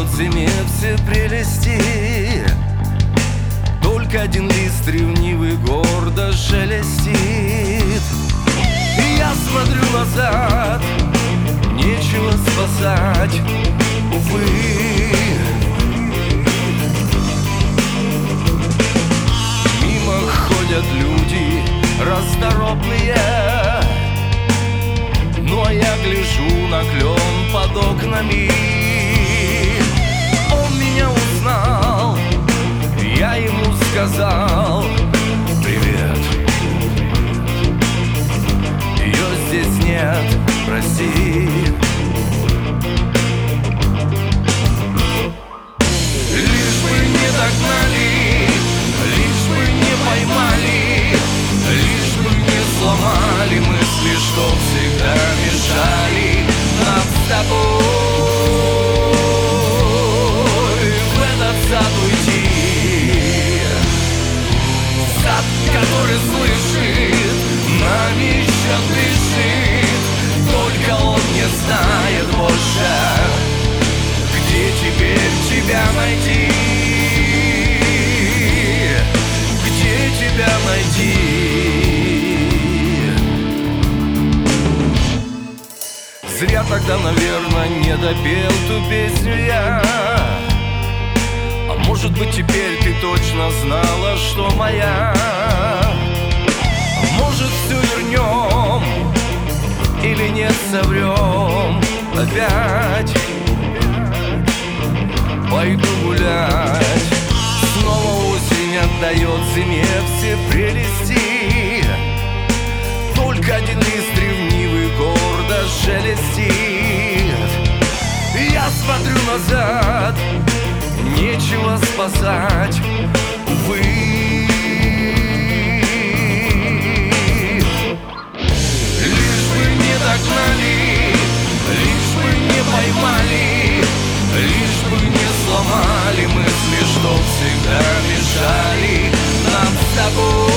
зиме все прелести. Только один лист ревнивый гордо шелестит. И я смотрю назад, нечего спасать, увы. Мимо ходят люди расторопные, ну а я гляжу на клен под окнами. Он меня узнал, я ему сказал: привет, ее здесь нет, прости. Лишь бы не догнали, лишь бы не поймали, лишь бы не сломали мысли, что всегда мешали нам с тобой в этот сад уйти. Сад, который слышит, нами еще дышит, только он не знает больше, где теперь тебя найти, где тебя найти. Зря тогда, наверное, не допел ту песню я. А может быть, теперь ты точно знала, что моя. Может, все вернем или нет, соврем опять. Пойду гулять. Снова осень отдает зиме все прелести. Только один лист ревнивый гордо шелестит. Я смотрю назад, нечего спасать, увы. Лишь бы не догнали, лишь бы не поймали, лишь бы не сломали мысли, что всегда мешали нам с тобой